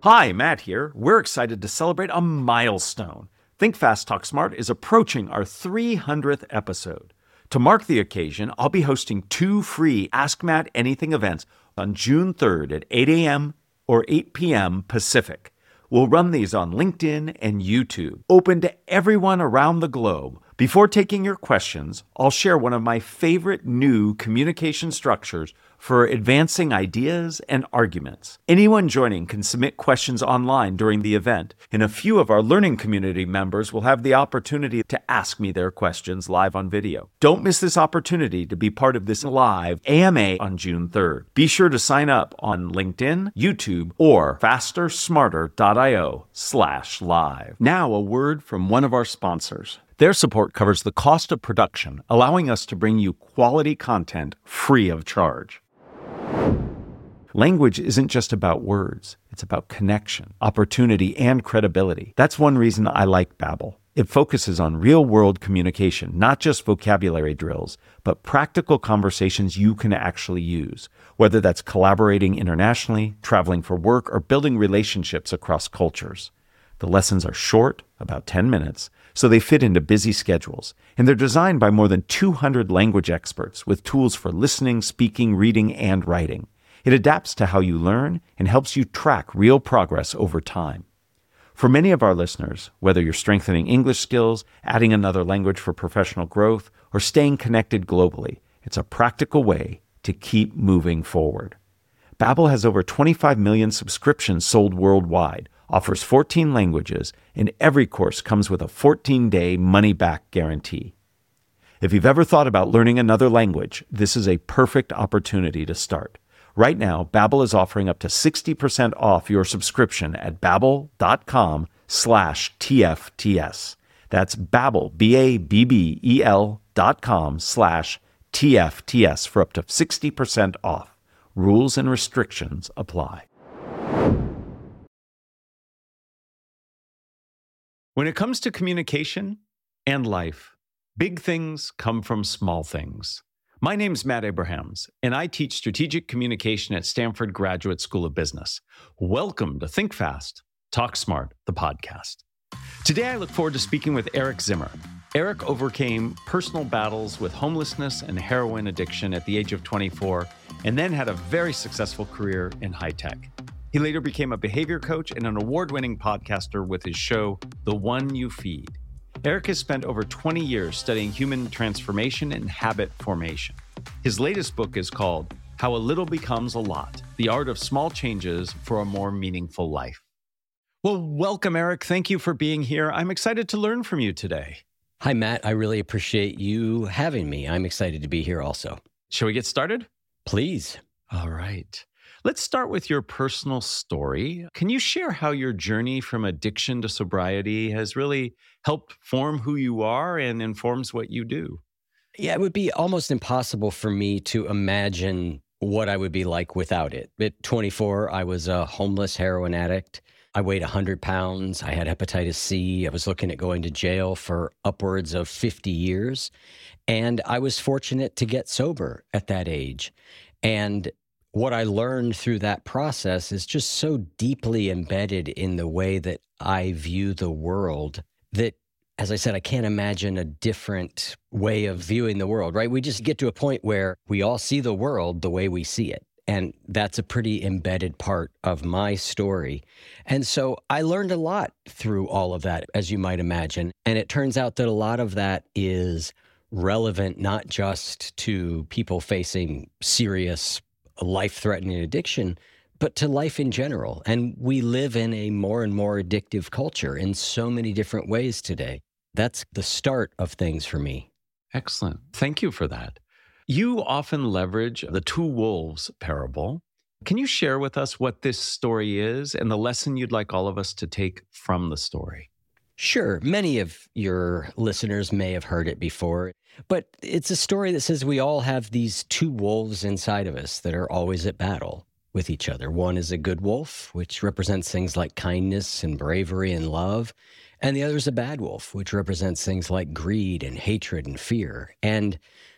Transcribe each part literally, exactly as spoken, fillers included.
Hi, Matt here. We're excited to celebrate a milestone. Think Fast, Talk Smart is approaching our three hundredth episode. To mark the occasion, I'll be hosting two free Ask Matt Anything events on June third at eight a.m. or eight p.m. Pacific. We'll run these on LinkedIn and YouTube, open to everyone around the globe. Before taking your questions, I'll share one of my favorite new communication structures for advancing ideas and arguments. Anyone joining can submit questions online during the event, and a few of our learning community members will have the opportunity to ask me their questions live on video. Don't miss this opportunity to be part of this live A M A on June third. Be sure to sign up on LinkedIn, YouTube, or fastersmarter.io slash live. Now a word from one of our sponsors. Their support covers the cost of production, allowing us to bring you quality content free of charge. Language isn't just about words. It's about connection, opportunity, and credibility. That's one reason I like Babbel. It focuses on real-world communication, not just vocabulary drills, but practical conversations you can actually use, whether that's collaborating internationally, traveling for work, or building relationships across cultures. The lessons are short, about ten minutes, so they fit into busy schedules, and they're designed by more than two hundred language experts with tools for listening, speaking, reading, and writing. It adapts to how you learn and helps you track real progress over time. For many of our listeners, whether you're strengthening English skills, adding another language for professional growth, or staying connected globally, it's a practical way to keep moving forward. Babbel has over twenty-five million subscriptions sold worldwide, offers fourteen languages, and every course comes with a fourteen-day money-back guarantee. If you've ever thought about learning another language, this is a perfect opportunity to start. Right now, Babbel is offering up to sixty percent off your subscription at babbel.com slash TFTS. That's Babbel, B-A-B-B-E-L dot com slash TFTS for up to sixty percent off. Rules and restrictions apply. When it comes to communication and life, big things come from small things. My name's Matt Abrahams, and I teach strategic communication at Stanford Graduate School of Business. Welcome to Think Fast, Talk Smart, the podcast. Today, I look forward to speaking with Eric Zimmer. Eric overcame personal battles with homelessness and heroin addiction at the age of twenty-four, and then had a very successful career in high tech. He later became a behavior coach and an award-winning podcaster with his show, The One You Feed. Eric has spent over twenty years studying human transformation and habit formation. His latest book is called How a Little Becomes a Lot, The Art of Small Changes for a More Meaningful Life. Well, welcome, Eric. Thank you for being here. I'm excited to learn from you today. Hi, Matt. I really appreciate you having me. I'm excited to be here also. Shall we get started? Please. All right. Let's start with your personal story. Can you share how your journey from addiction to sobriety has really helped form who you are and informs what you do? Yeah, it would be almost impossible for me to imagine what I would be like without it. At twenty-four, I was a homeless heroin addict. I weighed one hundred pounds. I had hepatitis C. I was looking at going to jail for upwards of fifty years. And I was fortunate to get sober at that age. And what I learned through that process is just so deeply embedded in the way that I view the world that, as I said, I can't imagine a different way of viewing the world, right? We just get to a point where we all see the world the way we see it. And that's a pretty embedded part of my story. And so I learned a lot through all of that, as you might imagine. And it turns out that a lot of that is relevant not just to people facing serious life-threatening addiction, but to life in general. And we live in a more and more addictive culture in so many different ways today. That's the start of things for me. Excellent. Thank you for that. You often leverage the two wolves parable. Can you share with us what this story is and the lesson you'd like all of us to take from the story? Sure. Many of your listeners may have heard it before, but it's a story that says we all have these two wolves inside of us that are always at battle with each other. One is a good wolf, which represents things like kindness and bravery and love. And the other is a bad wolf, which represents things like greed and hatred and fear. And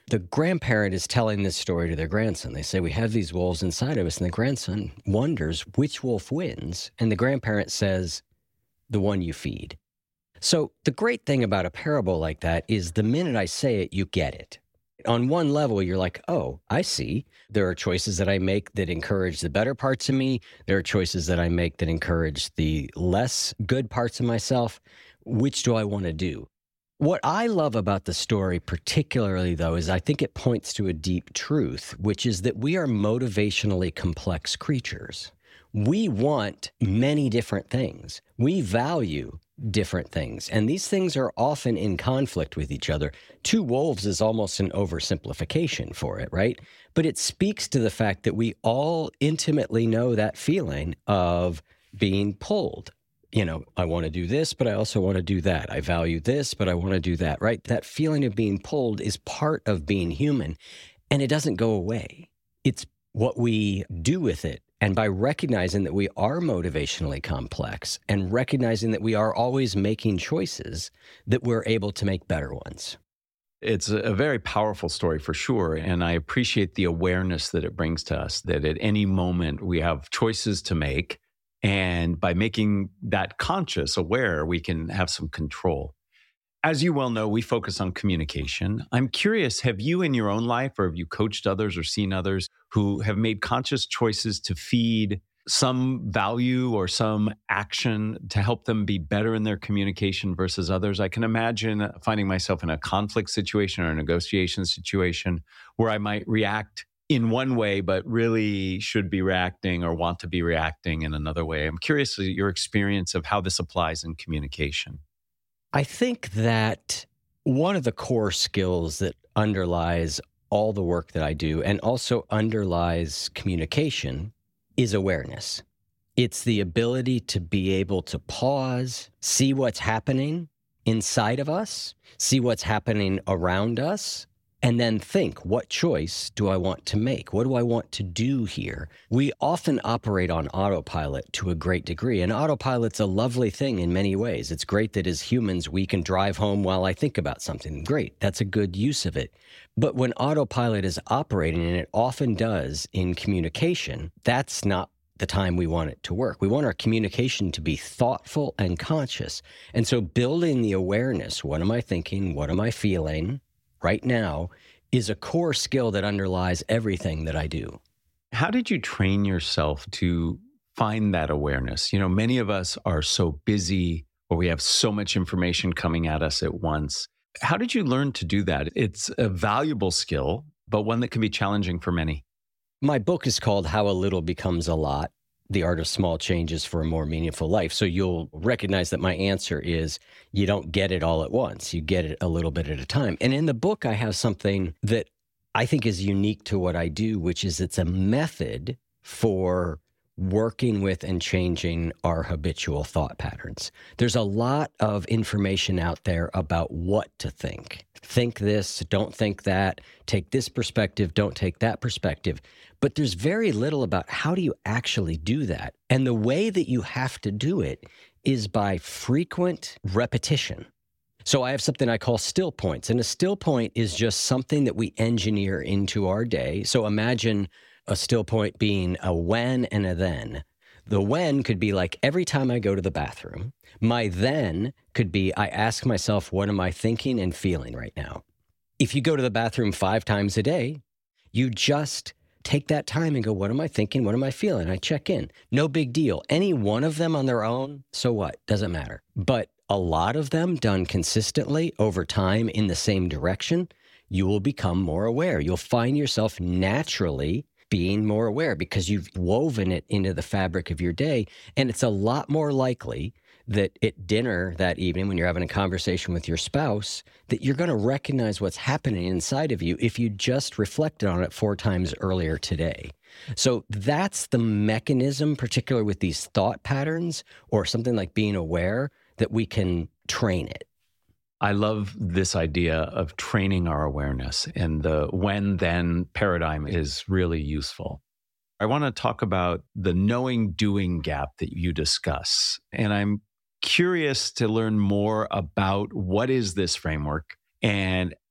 The grandparent is telling this story to their grandson. They say, we have these wolves inside of us. And the grandson wonders which wolf wins. And the grandparent says, the one you feed. So the great thing about a parable like that is the minute I say it, you get it. On one level, you're like, oh, I see. There are choices that I make that encourage the better parts of me. There are choices that I make that encourage the less good parts of myself. Which do I want to do? What I love about the story particularly, though, is I think it points to a deep truth, which is that we are motivationally complex creatures. We want many different things. We value different things, and these things are often in conflict with each other. Two wolves is almost an oversimplification for it, right? But it speaks to the fact that we all intimately know that feeling of being pulled. You know, I want to do this, but I also want to do that. I value this, but I want to do that, right? That feeling of being pulled is part of being human, and it doesn't go away. It's what we do with it. And by recognizing that we are motivationally complex and recognizing that we are always making choices, that we're able to make better ones. It's a very powerful story for sure. And I appreciate the awareness that it brings to us, that at any moment we have choices to make. And by making that conscious, aware, we can have some control. As you well know, we focus on communication. I'm curious, have you in your own life, or have you coached others or seen others who have made conscious choices to feed some value or some action to help them be better in their communication versus others? I can imagine finding myself in a conflict situation or a negotiation situation where I might react in one way, but really should be reacting or want to be reacting in another way. I'm curious your experience of how this applies in communication. I think that one of the core skills that underlies all the work that I do and also underlies communication is awareness. It's the ability to be able to pause, see what's happening inside of us, see what's happening around us, and then think, what choice do I want to make? What do I want to do here? We often operate on autopilot to a great degree, and autopilot's a lovely thing in many ways. It's great that as humans, we can drive home while I think about something. Great, that's a good use of it. But when autopilot is operating, and it often does in communication, that's not the time we want it to work. We want our communication to be thoughtful and conscious. And so building the awareness, what am I thinking? What am I feeling right now, is a core skill that underlies everything that I do. How did you train yourself to find that awareness? You know, many of us are so busy, or we have so much information coming at us at once. How did you learn to do that? It's a valuable skill, but one that can be challenging for many. My book is called How a Little Becomes a Lot: The Art of Small Changes for a More Meaningful Life. So you'll recognize that my answer is you don't get it all at once. You get it a little bit at a time. And in the book, I have something that I think is unique to what I do, which is it's a method for working with and changing our habitual thought patterns. There's a lot of information out there about what to think. Think this, don't think that, take this perspective, don't take that perspective. But there's very little about how do you actually do that. And the way that you have to do it is by frequent repetition. So I have something I call still points. And a still point is just something that we engineer into our day. So imagine a still point being a when and a then. The when could be like every time I go to the bathroom. My then could be I ask myself, what am I thinking and feeling right now? If you go to the bathroom five times a day, you just take that time and go, what am I thinking? What am I feeling? I check in. No big deal. Any one of them on their own, so what? Doesn't matter. But a lot of them done consistently over time in the same direction, you will become more aware. You'll find yourself naturally being more aware because you've woven it into the fabric of your day. And it's a lot more likely that at dinner that evening, when you're having a conversation with your spouse, that you're going to recognize what's happening inside of you if you just reflected on it four times earlier today. So that's the mechanism, particularly with these thought patterns or something like being aware, that we can train it. I love this idea of training our awareness, and the when-then paradigm is really useful. I want to talk about the knowing-doing gap that you discuss, and I'm curious to learn more about what is this framework and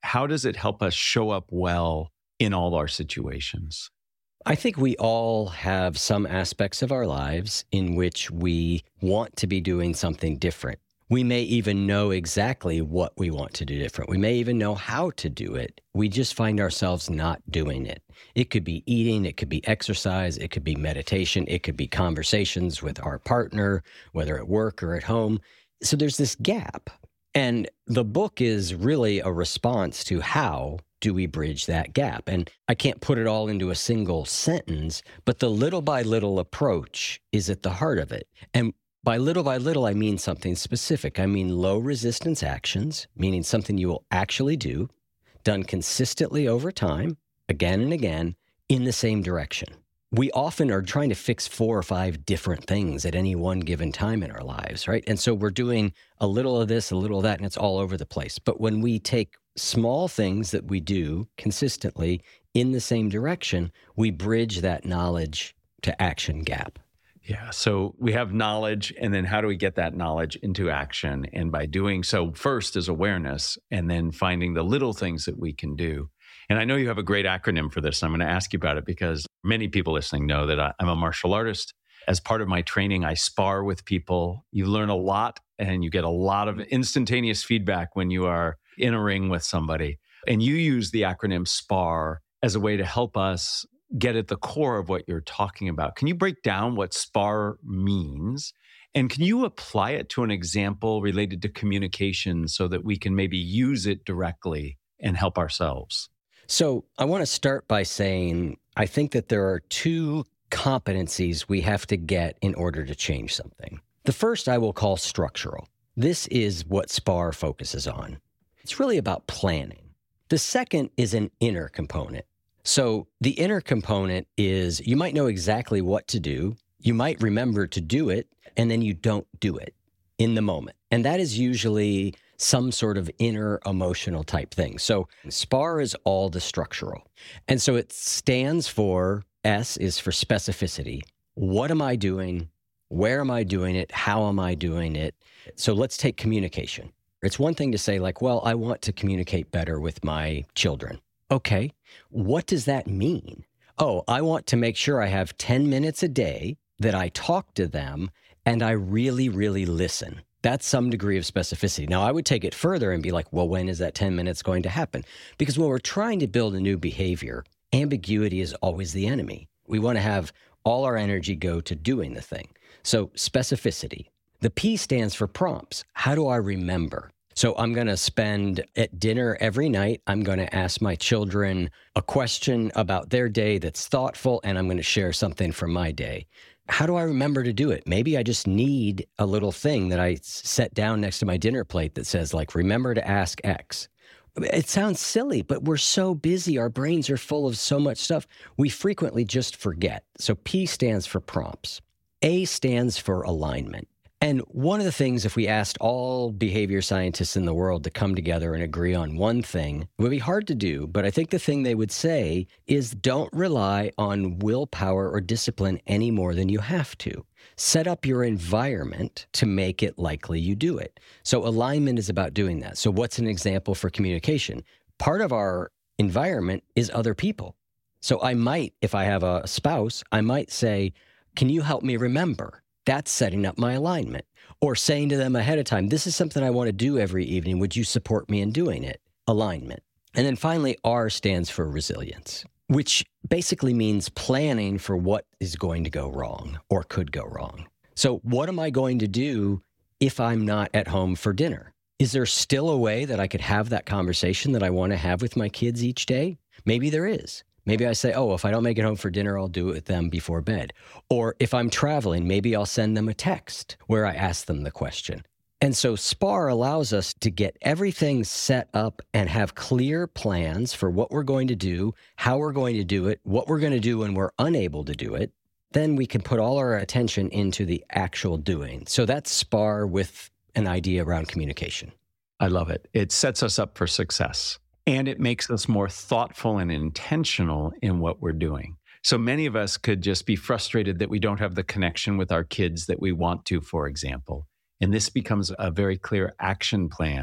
how does it help us show up well in all our situations? I think we all have some aspects of our lives in which we want to be doing something different. We may even know exactly what we want to do different. We may even know how to do it. We just find ourselves not doing it. It could be eating, it could be exercise, it could be meditation, it could be conversations with our partner, whether at work or at home. So there's this gap. And the book is really a response to how do we bridge that gap? And I can't put it all into a single sentence, but the little by little approach is at the heart of it. And by little by little, I mean something specific. I mean low resistance actions, meaning something you will actually do, done consistently over time, again and again, in the same direction. We often are trying to fix four or five different things at any one given time in our lives, right? And so we're doing a little of this, a little of that, and it's all over the place. But when we take small things that we do consistently in the same direction, we bridge that knowledge to action gap. Yeah. So we have knowledge, and then how do we get that knowledge into action? And by doing so, first is awareness, and then finding the little things that we can do. And I know you have a great acronym for this. I'm going to ask you about it because many people listening know that I, I'm a martial artist. As part of my training, I spar with people. You learn a lot, and you get a lot of instantaneous feedback when you are in a ring with somebody. And you use the acronym SPAR as a way to help us get at the core of what you're talking about. Can you break down what SPAR means? And can you apply it to an example related to communication so that we can maybe use it directly and help ourselves? So I want to start by saying, I think that there are two competencies we have to get in order to change something. The first I will call structural. This is what SPAR focuses on. It's really about planning. The second is an inner component. So the inner component is you might know exactly what to do. You might remember to do it, and then you don't do it in the moment. And that is usually some sort of inner emotional type thing. So SPAR is all the structural. And so it stands for, S is for specificity. What am I doing? Where am I doing it? How am I doing it? So let's take communication. It's one thing to say like, well, I want to communicate better with my children. Okay, what does that mean? Oh, I want to make sure I have ten minutes a day that I talk to them and I really, really listen. That's some degree of specificity. Now, I would take it further and be like, well, when is that ten minutes going to happen? Because when we're trying to build a new behavior, ambiguity is always the enemy. We want to have all our energy go to doing the thing. So specificity. The P stands for prompts. How do I remember? So I'm going to spend at dinner every night, I'm going to ask my children a question about their day that's thoughtful, and I'm going to share something from my day. How do I remember to do it? Maybe I just need a little thing that I set down next to my dinner plate that says, like, remember to ask X. It sounds silly, but we're so busy. Our brains are full of so much stuff. We frequently just forget. So P stands for prompts. A stands for alignment. And one of the things, if we asked all behavior scientists in the world to come together and agree on one thing, it would be hard to do, but I think the thing they would say is don't rely on willpower or discipline any more than you have to. Set up your environment to make it likely you do it. So alignment is about doing that. So what's an example for communication? Part of our environment is other people. So I might, if I have a spouse, I might say, can you help me remember? That's setting up my alignment. Or saying to them ahead of time, this is something I want to do every evening. Would you support me in doing it? Alignment. And then finally, R stands for resilience, which basically means planning for what is going to go wrong or could go wrong. So what am I going to do if I'm not at home for dinner? Is there still a way that I could have that conversation that I want to have with my kids each day? Maybe there is. Maybe I say, oh, if I don't make it home for dinner, I'll do it with them before bed. Or if I'm traveling, maybe I'll send them a text where I ask them the question. And so SPAR allows us to get everything set up and have clear plans for what we're going to do, how we're going to do it, what we're going to do when we're unable to do it. Then we can put all our attention into the actual doing. So that's SPAR with an idea around communication. I love it. It sets us up for success. And it makes us more thoughtful and intentional in what we're doing. So many of us could just be frustrated that we don't have the connection with our kids that we want to, for example. And this becomes a very clear action plan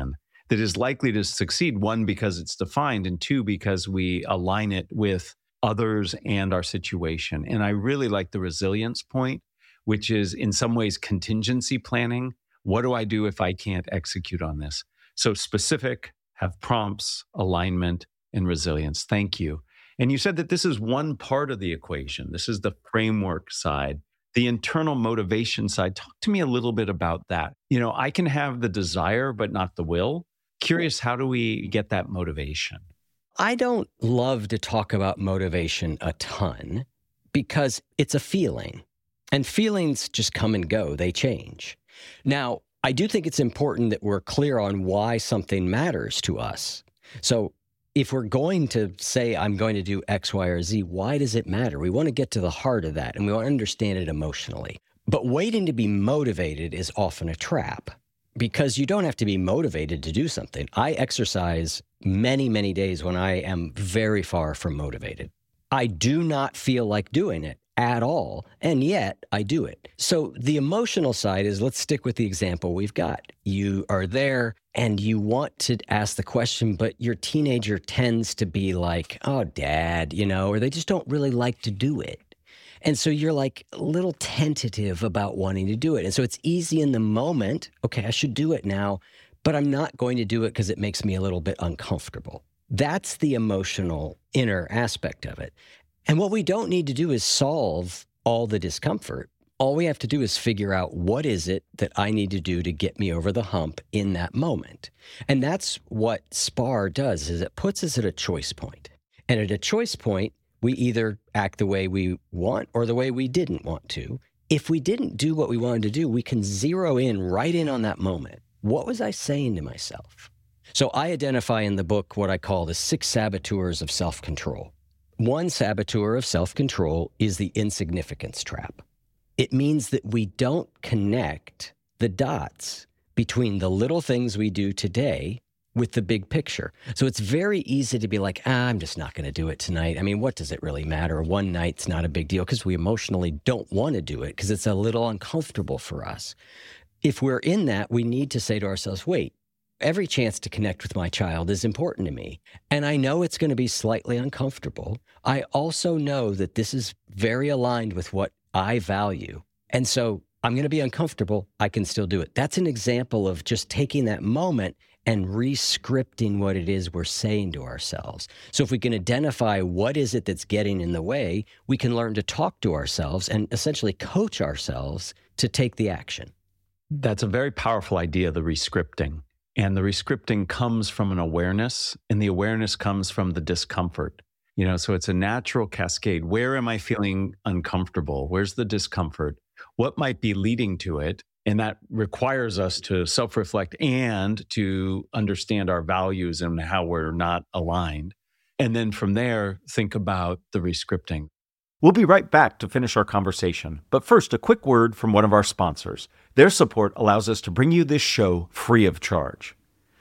that is likely to succeed. One, because it's defined, and two, because we align it with others and our situation. And I really like the resilience point, which is in some ways contingency planning. What do I do if I can't execute on this? So specific, have prompts, alignment, and resilience. Thank you. And you said that this is one part of the equation. This is the framework side. The internal motivation side. Talk to me a little bit about that. You know, I can have the desire, but not the will. Curious, how do we get that motivation? I don't love to talk about motivation a ton because it's a feeling, and feelings just come and go. They change. Now, I do think it's important that we're clear on why something matters to us. So if we're going to say, I'm going to do X, Y, or Z, why does it matter? We want to get to the heart of that, and we want to understand it emotionally. But waiting to be motivated is often a trap, because you don't have to be motivated to do something. I exercise many, many days when I am very far from motivated. I do not feel like doing it at all, and yet I do it. So the emotional side is, let's stick with the example we've got. You are there and you want to ask the question, but your teenager tends to be like, oh, dad, you know, or they just don't really like to do it. And so you're like a little tentative about wanting to do it. And so it's easy in the moment, okay, I should do it now, but I'm not going to do it because it makes me a little bit uncomfortable. That's the emotional inner aspect of it. And what we don't need to do is solve all the discomfort. All we have to do is figure out what is it that I need to do to get me over the hump in that moment. And that's what SPAR does, is it puts us at a choice point. And at a choice point, we either act the way we want or the way we didn't want to. If we didn't do what we wanted to do, we can zero in right in on that moment. What was I saying to myself? So I identify in the book what I call the six saboteurs of self-control. One saboteur of self-control is the insignificance trap. It means that we don't connect the dots between the little things we do today with the big picture. So it's very easy to be like, ah, I'm just not going to do it tonight. I mean, what does it really matter? One night's not a big deal, because we emotionally don't want to do it because it's a little uncomfortable for us. If we're in that, we need to say to ourselves, wait, every chance to connect with my child is important to me. And I know it's going to be slightly uncomfortable. I also know that this is very aligned with what I value. And so I'm going to be uncomfortable. I can still do it. That's an example of just taking that moment and re-scripting what it is we're saying to ourselves. So if we can identify what is it that's getting in the way, we can learn to talk to ourselves and essentially coach ourselves to take the action. That's a very powerful idea, the re-scripting. And the re-scripting comes from an awareness, and the awareness comes from the discomfort. You know, so it's a natural cascade. Where am I feeling uncomfortable? Where's the discomfort? What might be leading to it? And that requires us to self-reflect and to understand our values and how we're not aligned. And then from there, think about the re-scripting. We'll be right back to finish our conversation. But first, a quick word from one of our sponsors. Their support allows us to bring you this show free of charge.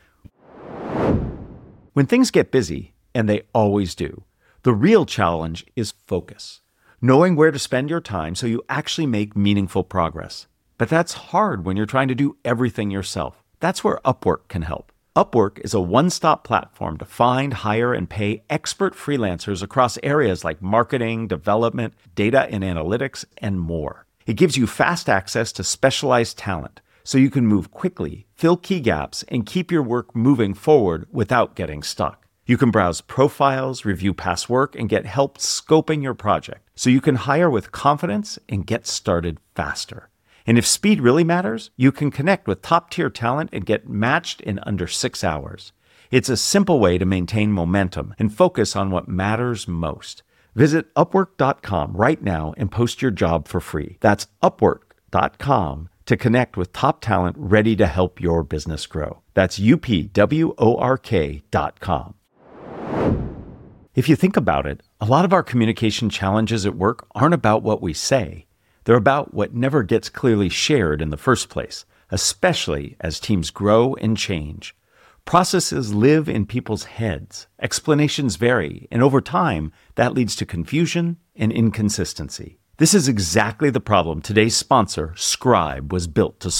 When things get busy, and they always do, the real challenge is focus. Knowing where to spend your time so you actually make meaningful progress. But that's hard when you're trying to do everything yourself. That's where Upwork can help. Upwork is a one-stop platform to find, hire, and pay expert freelancers across areas like marketing, development, data and analytics, and more. It gives you fast access to specialized talent, so you can move quickly, fill key gaps, and keep your work moving forward without getting stuck. You can browse profiles, review past work, and get help scoping your project, so you can hire with confidence and get started faster. And if speed really matters, you can connect with top-tier talent and get matched in under six hours. It's a simple way to maintain momentum and focus on what matters most. Visit upwork dot com right now and post your job for free. That's upwork dot com to connect with top talent ready to help your business grow. That's U P W O R K dot com. If you think about it, a lot of our communication challenges at work aren't about what we say. They're about what never gets clearly shared in the first place, especially as teams grow and change. Processes live in people's heads, explanations vary, and over time, that leads to confusion and inconsistency. This is exactly the problem today's sponsor, Scribe, was built to solve.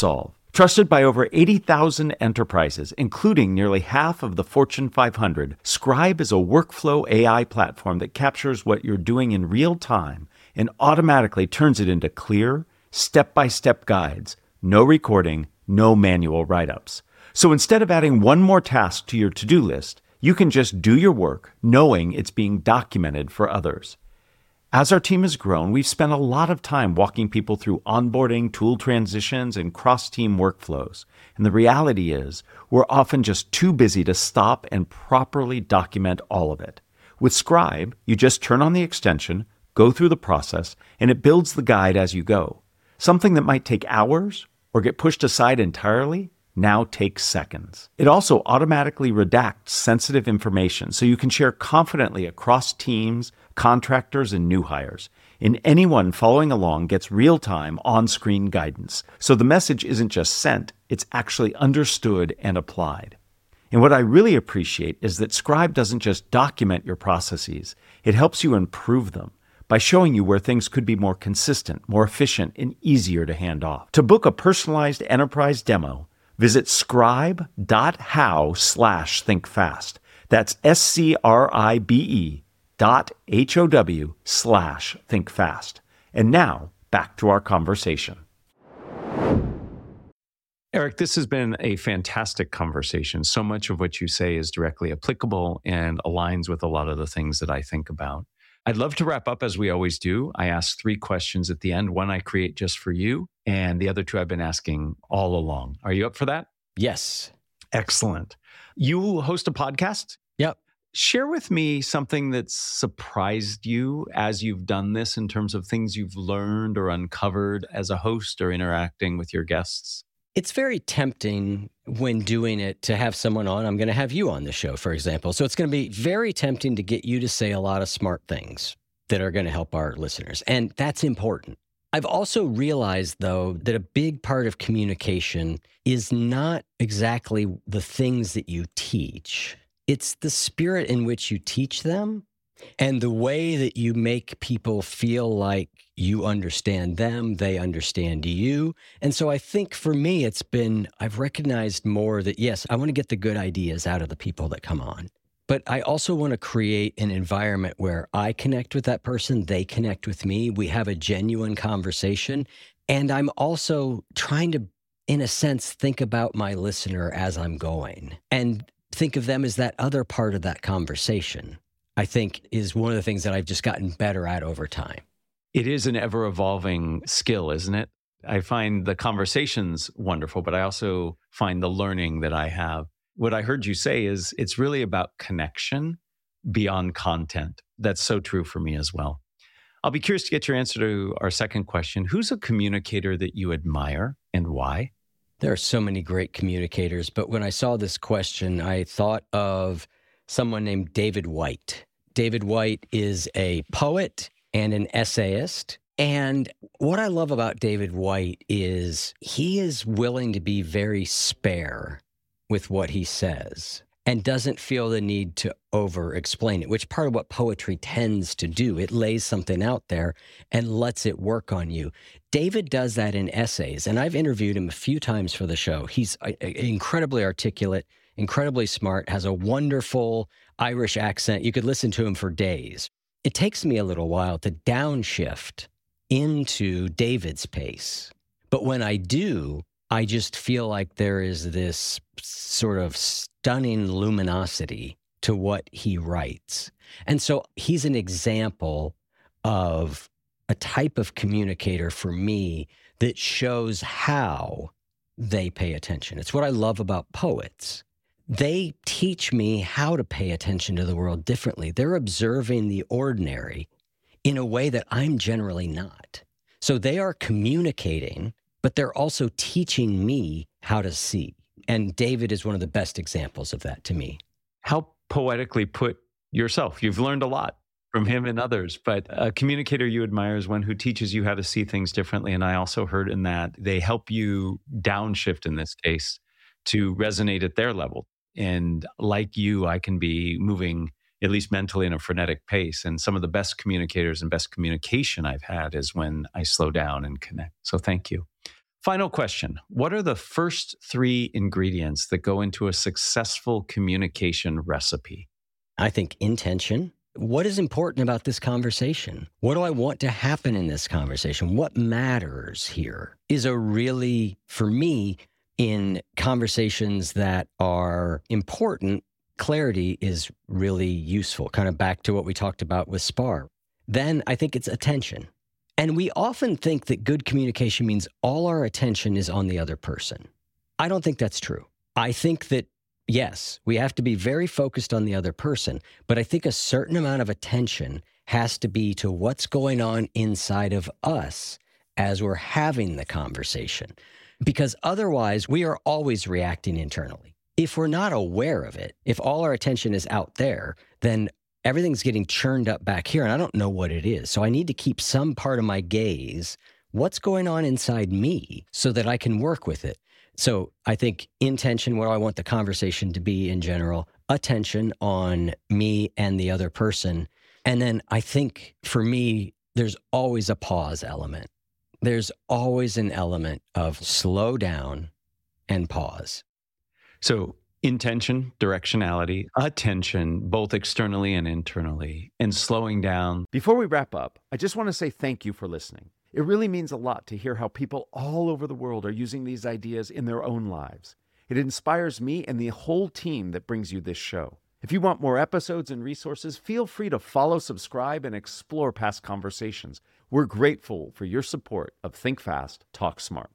Trusted by over eighty thousand enterprises, including nearly half of the Fortune five hundred, Scribe is a workflow A I platform that captures what you're doing in real time and automatically turns it into clear, step-by-step guides. No recording, no manual write-ups. So instead of adding one more task to your to-do list, you can just do your work knowing it's being documented for others. As our team has grown, we've spent a lot of time walking people through onboarding, tool transitions, and cross-team workflows. And the reality is, we're often just too busy to stop and properly document all of it. With Scribe, you just turn on the extension, go through the process, and it builds the guide as you go. Something that might take hours or get pushed aside entirely now takes seconds. It also automatically redacts sensitive information so you can share confidently across teams, contractors, and new hires. And anyone following along gets real-time on-screen guidance. So the message isn't just sent, it's actually understood and applied. And what I really appreciate is that Scribe doesn't just document your processes, it helps you improve them by showing you where things could be more consistent, more efficient, and easier to hand off. To book a personalized enterprise demo, visit scribe.how slash thinkfast. That's S-C-R-I-B-E dot H-O-W slash thinkfast. And now, back to our conversation. Eric, this has been a fantastic conversation. So much of what you say is directly applicable and aligns with a lot of the things that I think about. I'd love to wrap up as we always do. I ask three questions at the end. One I create just for you, and the other two I've been asking all along. Are you up for that? Yes. Excellent. You host a podcast? Yep. Share with me something that's surprised you as you've done this in terms of things you've learned or uncovered as a host or interacting with your guests. It's very tempting when doing it to have someone on. I'm going to have you on the show, for example. So it's going to be very tempting to get you to say a lot of smart things that are going to help our listeners. And that's important. I've also realized, though, that a big part of communication is not exactly the things that you teach. It's the spirit in which you teach them and the way that you make people feel like you understand them, they understand you. And so I think for me, it's been, I've recognized more that, yes, I want to get the good ideas out of the people that come on. But I also want to create an environment where I connect with that person, they connect with me, we have a genuine conversation. And I'm also trying to, in a sense, think about my listener as I'm going and think of them as that other part of that conversation, I think is one of the things that I've just gotten better at over time. It is an ever-evolving skill, isn't it? I find the conversations wonderful, but I also find the learning that I have. What I heard you say is it's really about connection beyond content. That's so true for me as well. I'll be curious to get your answer to our second question. Who's a communicator that you admire and why? There are so many great communicators, but when I saw this question, I thought of someone named David Whyte. David Whyte is a poet and an essayist. And what I love about David Whyte is he is willing to be very spare with what he says and doesn't feel the need to over-explain it, which part of what poetry tends to do. It lays something out there and lets it work on you. David does that in essays, and I've interviewed him a few times for the show. He's incredibly articulate, incredibly smart, has a wonderful Irish accent. You could listen to him for days. It takes me a little while to downshift into David's pace. But when I do, I just feel like there is this sort of stunning luminosity to what he writes. And so he's an example of a type of communicator for me that shows how they pay attention. It's what I love about poets. They teach me how to pay attention to the world differently. They're observing the ordinary in a way that I'm generally not. So they are communicating, but they're also teaching me how to see. And David is one of the best examples of that to me. How poetically put yourself. You've learned a lot from him and others, but a communicator you admire is one who teaches you how to see things differently. And I also heard in that they help you downshift in this case to resonate at their level. And like you, I can be moving, at least mentally, in a frenetic pace. And some of the best communicators and best communication I've had is when I slow down and connect. So thank you. Final question. What are the first three ingredients that go into a successful communication recipe? I think intention. What is important about this conversation? What do I want to happen in this conversation? What matters here is a really, for me, in conversations that are important, clarity is really useful, kind of back to what we talked about with SPAR. Then I think it's attention. And we often think that good communication means all our attention is on the other person. I don't think that's true. I think that, yes, we have to be very focused on the other person, but I think a certain amount of attention has to be to what's going on inside of us as we're having the conversation. Because otherwise, we are always reacting internally. If we're not aware of it, if all our attention is out there, then everything's getting churned up back here, and I don't know what it is. So I need to keep some part of my gaze, what's going on inside me, so that I can work with it. So I think intention, what do I want the conversation to be in general, attention on me and the other person. And then I think for me, there's always a pause element. There's always an element of slow down and pause. So intention, directionality, attention, both externally and internally, and slowing down. Before we wrap up, I just want to say thank you for listening. It really means a lot to hear how people all over the world are using these ideas in their own lives. It inspires me and the whole team that brings you this show. If you want more episodes and resources, feel free to follow, subscribe, and explore past conversations. We're grateful for your support of Think Fast, Talk Smart.